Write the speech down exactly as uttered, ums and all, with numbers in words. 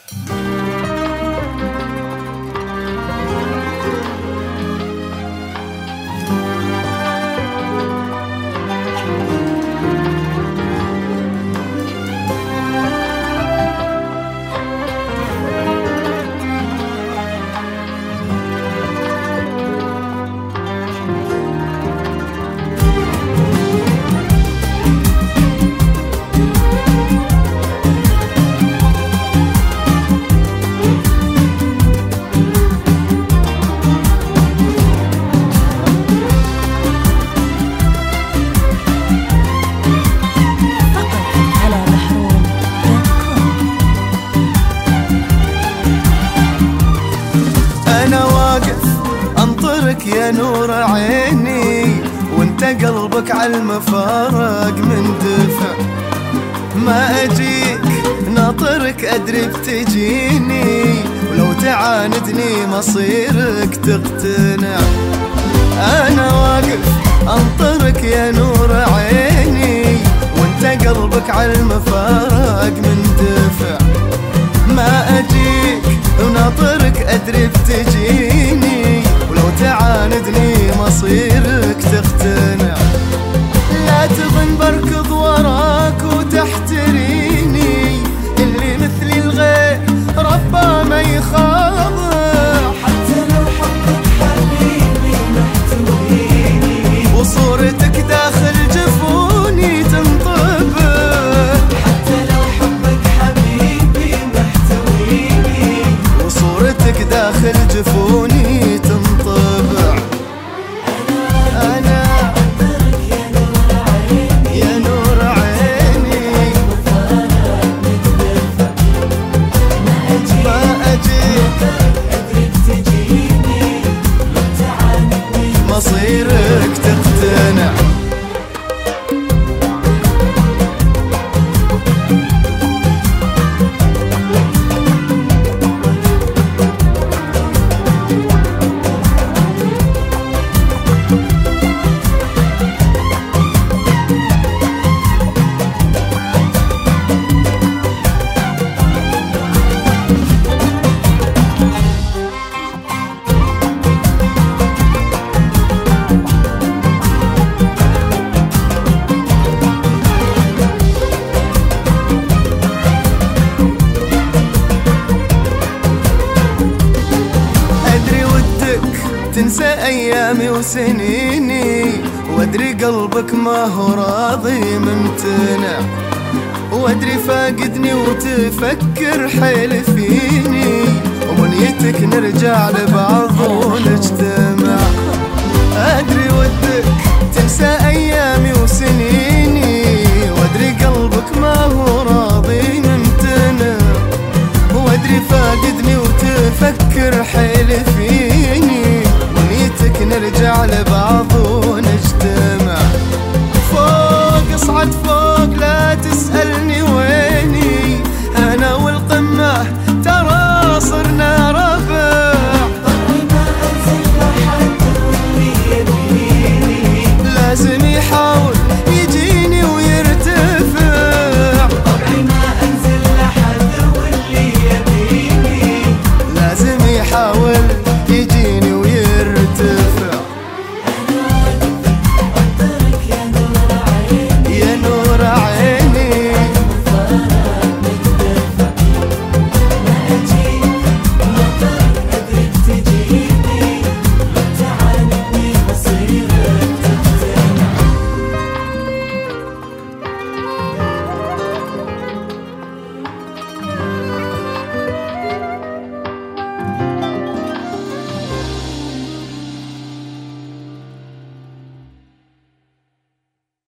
يا نور عيني وانت قلبك عالمفارق من دفع، ما اجيك ناطرك ادري بتجيني، ولو تعاندني مصيرك تقتنع. انا واقف انطرك يا نور عيني وانت قلبك عالمفارق من دفع، ما اجيك وناطرك ادري بتجيني، ولو تعاندني مصيرك تقتنع. لا تظن بركض وراك وتحتريني، اللي مثلي الغير ربا ما يخاضع، حتى لو حبك حبيبي محتويني، وصورتك داخل جفوني تنطبع، حتى لو حبك حبيبي محتويني، وصورتك داخل جفوني تنطبع. أنا يا نور عيني ما أجيك أدرك تجيني، لو تعاندني مصيرك تقتنع. تنسى أيامي وسنيني، وأدري قلبك ما هو راضي ممتنع، وأدري فاقدني وتفكر حيل فيني، ومنيتك نرجع لبعض ونجتمع. أدري ودك تنسى أيامي وسنيني، وأدري قلبك ما هو راضي